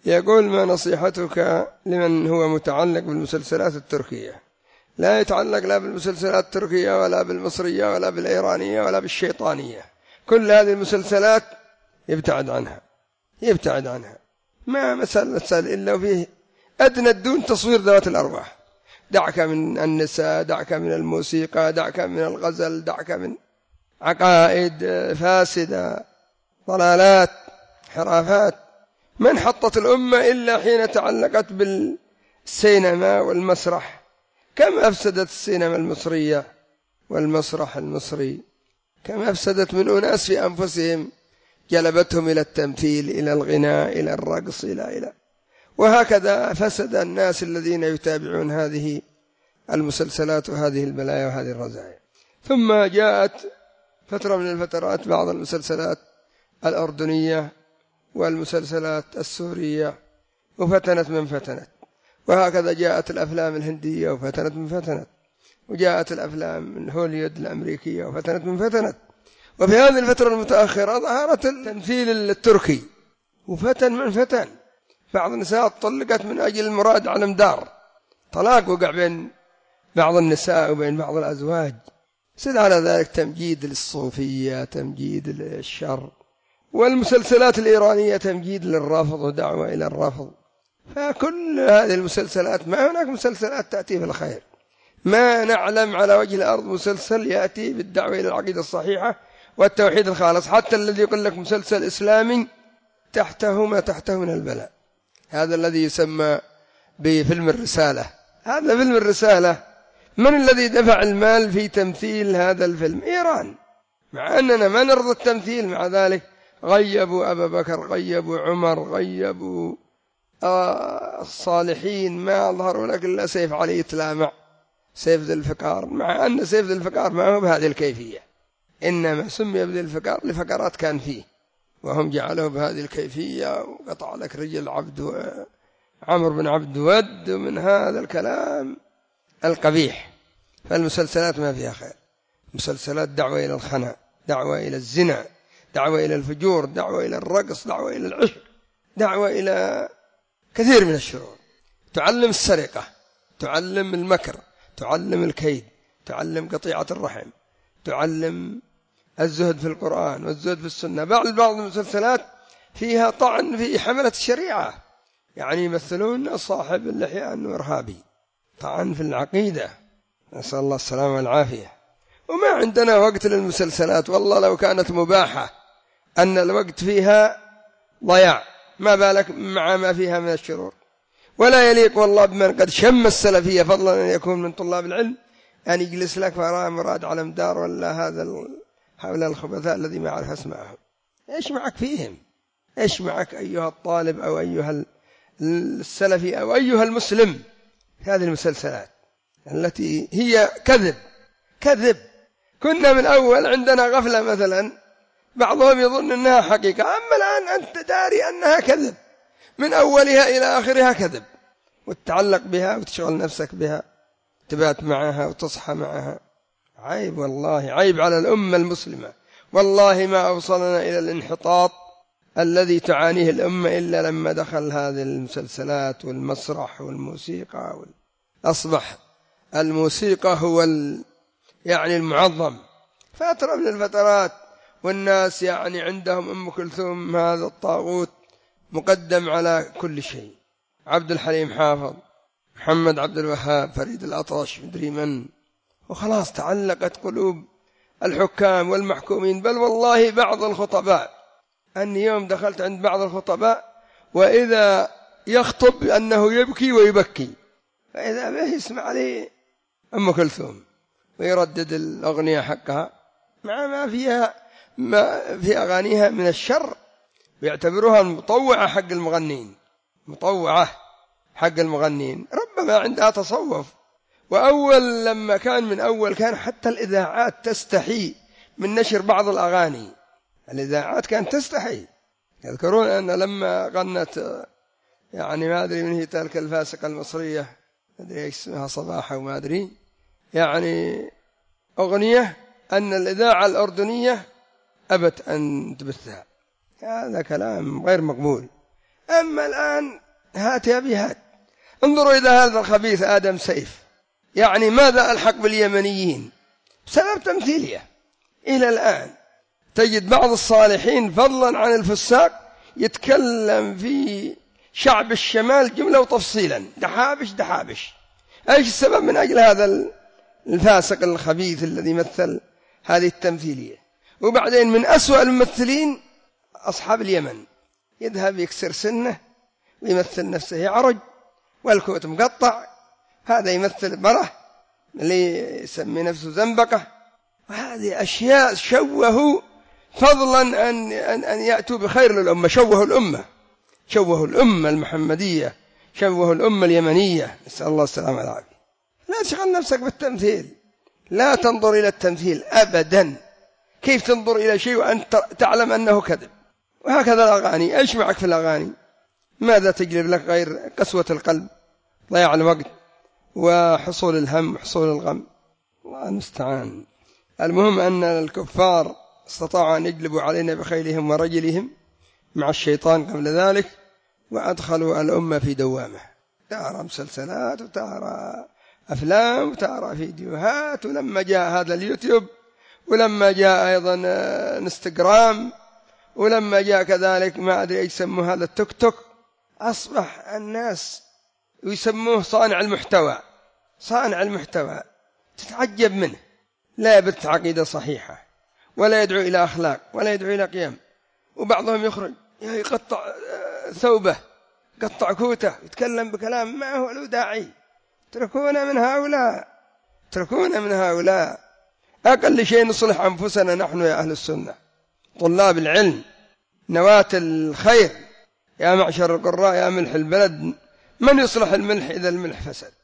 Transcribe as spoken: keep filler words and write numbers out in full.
يقول: ما نصيحتك لمن هو متعلق بالمسلسلات التركية؟ لا يتعلق لا بالمسلسلات التركية ولا بالمصرية ولا بالإيرانية ولا بالشيطانية، كل هذه المسلسلات يبتعد عنها يبتعد عنها ما مسألة سهل إلا وفيه أدنى الدون تصوير ذوات الأرواح. دعك من النساء، دعك من الموسيقى، دعك من الغزل، دعك من عقائد فاسدة، ضلالات، حرافات. من حطت الأمة إلا حين تعلقت بالسينما والمسرح. كم أفسدت السينما المصرية والمسرح المصري، كم أفسدت من أناس في أنفسهم، جلبتهم إلى التمثيل، إلى الغناء، إلى الرقص، إلى إلى وهكذا فسد الناس الذين يتابعون هذه المسلسلات وهذه البلايا وهذه الرذائل. ثم جاءت فترة من الفترات بعض المسلسلات الأردنية والمسلسلات السورية وفتنت من فتنت، وهكذا جاءت الأفلام الهندية وفتنت من فتنت، وجاءت الأفلام من هوليود الأمريكية وفتنت من فتنت. وفي هذه الفترة المتأخرة ظهرت التمثيل التركي وفتن من فتن. بعض النساء طلقت من أجل المراد على مدار، طلاق وقع بين بعض النساء وبين بعض الأزواج. زد على ذلك تمجيد للصوفية، تمجيد للشر، والمسلسلات الإيرانية تمجيد للرافض ودعوة إلى الرافض. فكل هذه المسلسلات، ما هناك مسلسلات تأتي بالخير. ما نعلم على وجه الأرض مسلسل يأتي بالدعوة إلى العقيدة الصحيحة والتوحيد الخالص. حتى الذي يقول لك مسلسل إسلامي تحته ما تحته من البلاء. هذا الذي يسمى بفيلم الرسالة، هذا فيلم الرسالة، من الذي دفع المال في تمثيل هذا الفيلم؟ إيران. مع أننا ما نرضى التمثيل، مع ذلك غيبوا أبا بكر، غيبوا عمر، غيبوا الصالحين، ما ظهروا لك إلا سيف علي يتلامع، سيف ذي الفقار، مع أن سيف ذي الفقار ما هو بهذه الكيفية، إنما سمي بذي الفقار لفقرات كان فيه، وهم جعلوه بهذه الكيفية، وقطع لك رجل عبد عمر بن عبد ود، ومن هذا الكلام القبيح. فالمسلسلات ما فيها خير، مسلسلات دعوة إلى الخنا، دعوة إلى الزنا، دعوة إلى الفجور، دعوة إلى الرقص، دعوة إلى العشق، دعوة إلى كثير من الشرور. تعلم السرقة، تعلم المكر، تعلم الكيد، تعلم قطيعة الرحم، تعلم الزهد في القرآن والزهد في السنة. بعض بعض المسلسلات فيها طعن في حملة الشريعة، يعني يمثلون صاحب اللحية أنه إرهابي، طعن في العقيدة، نسأل الله السلامة والعافية. وما عندنا وقت للمسلسلات، والله لو كانت مباحة أن الوقت فيها ضياع، ما بالك مع ما فيها من الشرور. ولا يليق والله بمن قد شم السلفية، فضلا أن يكون من طلاب العلم، أن يجلس لك فراء مراد على مدار، ولا هذا هؤلاء الخبثاء الذي ما أعرف اسمعهم. إيش معك فيهم؟ إيش معك أيها الطالب أو أيها السلفي أو أيها المسلم في هذه المسلسلات التي هي كذب كذب؟ كنا من أول عندنا غفلة مثلا، بعضهم يظن أنها حقيقة، أما الآن أنت داري أنها كذب من أولها إلى آخرها كذب، وتتعلق بها وتشغل نفسك بها، تبات معها وتصحى معها. عيب والله، عيب على الأمة المسلمة. والله ما أوصلنا إلى الانحطاط الذي تعانيه الأمة إلا لما دخل هذه المسلسلات والمسرح والموسيقى وال... أصبح الموسيقى هو ال... يعني المعظم. فترة من الفترات والناس يعني عندهم أم كلثوم هذا الطاغوت مقدم على كل شيء، عبد الحليم حافظ، محمد عبد الوهاب، فريد الأطرش، مدري من، وخلاص تعلقت قلوب الحكام والمحكومين. بل والله بعض الخطباء، أني يوم دخلت عند بعض الخطباء وإذا يخطب أنه يبكي ويبكي، فإذا به يسمع عليه أم كلثوم ويردد الأغنية حقها، مع ما فيها ما في أغانيها من الشر، ويعتبروها المطوعة حق المغنين، مطوعة حق المغنين، ربما عندها تصوف. وأول لما كان من أول كان حتى الإذاعات تستحي من نشر بعض الأغاني، الإذاعات كانت تستحي. يذكرون أن لما غنت يعني ما أدري من هي تلك الفاسقة المصرية، ما أدري اسمها صباح وما أدري، يعني أغنية، أن الإذاعة الأردنية أبت أن تبثها. هذا كلام غير مقبول. أما الآن هات يا أبي هات. انظروا إلى هذا الخبيث آدم سيف، يعني ماذا ألحق باليمنيين بسبب تمثيلية. إلى الآن تجد بعض الصالحين فضلا عن الفساق يتكلم في شعب الشمال جملة وتفصيلا، دحابش دحابش. أيش السبب؟ من أجل هذا الفاسق الخبيث الذي يمثل هذه التمثيلية. وبعدين من أسوأ الممثلين أصحاب اليمن، يذهب يكسر سنه ويمثل نفسه يعرج والكوت مقطع، هذا يمثل مرة اللي يسمي نفسه زنبقة. وهذه أشياء شوهوا، فضلا أن, أن, أن يأتوا بخير للأمة، شوهوا الأمة، شوهوا الأمة المحمدية، شوهوا الأمة اليمنية، نسأل الله السلامة والعافية. لا تشغل نفسك بالتمثيل، لا تنظر إلى التمثيل أبدا. كيف تنظر إلى شيء وأنت تعلم أنه كذب؟ وهكذا الأغاني، إيش معك في الأغاني؟ ماذا تجلب لك غير قسوة القلب، ضياع الوقت، وحصول الهم وحصول الغم؟ الله المستعان. المهم أن الكفار استطاعوا أن يجلبوا علينا بخيلهم ورجلهم مع الشيطان قبل ذلك، وأدخلوا الأمة في دوامة، ترى مسلسلات وترى أفلام وترى فيديوهات. ولما جاء هذا اليوتيوب، ولما جاء أيضا انستغرام، ولما جاء كذلك ما أدري ايش يسموه هذا التيك توك، أصبح الناس يسموه صانع المحتوى. صانع المحتوى تتعجب منه، لا يبث عقيدة صحيحة، ولا يدعو إلى أخلاق، ولا يدعو إلى قيم. وبعضهم يخرج يقطع ثوبه، قطع كوته، يتكلم بكلام ما هو له داعي. اتركونا من هؤلاء، اتركونا من هؤلاء. أقل شيء نصلح أنفسنا نحن يا أهل السنة، طلاب العلم، نواة الخير، يا معشر القراء يا ملح البلد. من يصلح الملح إذا الملح فسد؟